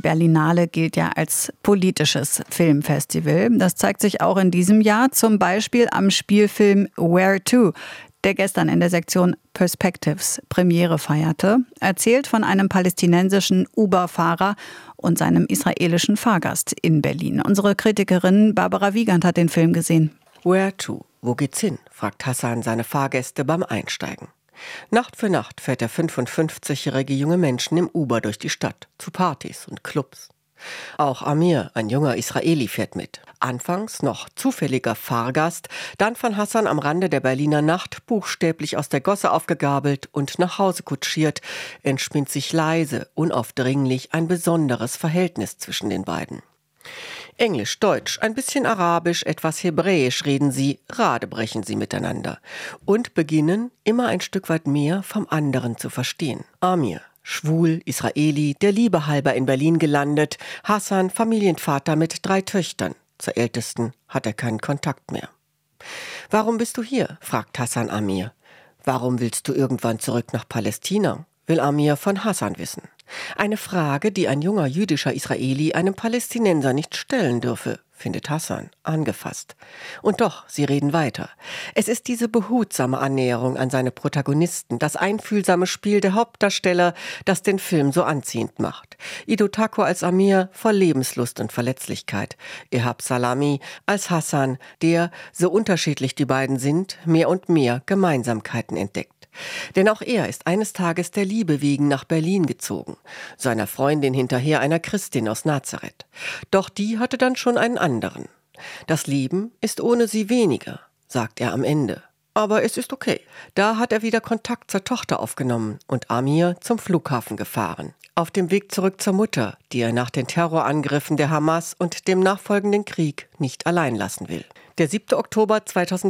Berlinale gilt ja als politisches Filmfestival. Das zeigt sich auch in diesem Jahr, zum Beispiel am Spielfilm Where To, der gestern in der Sektion Perspectives Premiere feierte, erzählt von einem palästinensischen Uber-Fahrer und seinem israelischen Fahrgast in Berlin. Unsere Kritikerin Barbara Wiegand hat den Film gesehen. Where to? Wo geht's hin? Fragt Hassan seine Fahrgäste beim Einsteigen. Nacht für Nacht fährt der 55-jährige junge Menschen im Uber durch die Stadt, zu Partys und Clubs. Auch Amir, ein junger Israeli, fährt mit. Anfangs noch zufälliger Fahrgast, dann von Hassan am Rande der Berliner Nacht buchstäblich aus der Gosse aufgegabelt und nach Hause kutschiert, entspinnt sich leise, unaufdringlich ein besonderes Verhältnis zwischen den beiden. Englisch, Deutsch, ein bisschen Arabisch, etwas Hebräisch reden sie, radebrechen sie miteinander und beginnen, immer ein Stück weit mehr vom anderen zu verstehen. Amir, schwul, Israeli, der Liebe halber in Berlin gelandet, Hassan, Familienvater mit 3 Töchtern. Zur ältesten hat er keinen Kontakt mehr. »Warum bist du hier?« fragt Hassan Amir. »Warum willst du irgendwann zurück nach Palästina?« will Amir von Hassan wissen. Eine Frage, die ein junger jüdischer Israeli einem Palästinenser nicht stellen dürfe, findet Hassan angefasst. Und doch, sie reden weiter. Es ist diese behutsame Annäherung an seine Protagonisten, das einfühlsame Spiel der Hauptdarsteller, das den Film so anziehend macht. Ido Tako als Amir voll Lebenslust und Verletzlichkeit. Ehab Salami als Hassan, der, so unterschiedlich die beiden sind, mehr und mehr Gemeinsamkeiten entdeckt. Denn auch er ist eines Tages der Liebe wegen nach Berlin gezogen, seiner Freundin hinterher, einer Christin aus Nazareth. Doch die hatte dann schon einen anderen. Das Leben ist ohne sie weniger, sagt er am Ende. Aber es ist okay. Da hat er wieder Kontakt zur Tochter aufgenommen und Amir zum Flughafen gefahren. Auf dem Weg zurück zur Mutter, die er nach den Terrorangriffen der Hamas und dem nachfolgenden Krieg nicht allein lassen will. Der 7. Oktober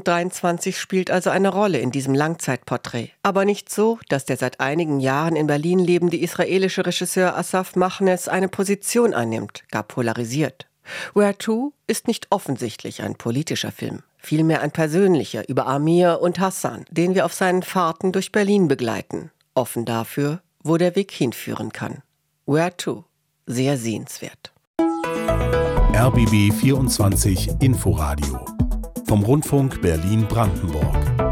2023 spielt also eine Rolle in diesem Langzeitporträt. Aber nicht so, dass der seit einigen Jahren in Berlin lebende israelische Regisseur Asaf Machnes eine Position einnimmt, gar polarisiert. Where To ist nicht offensichtlich ein politischer Film, vielmehr ein persönlicher über Amir und Hassan, den wir auf seinen Fahrten durch Berlin begleiten. Offen dafür, wo der Weg hinführen kann. Where To? Sehr sehenswert. RBB 24 Inforadio vom Rundfunk Berlin-Brandenburg.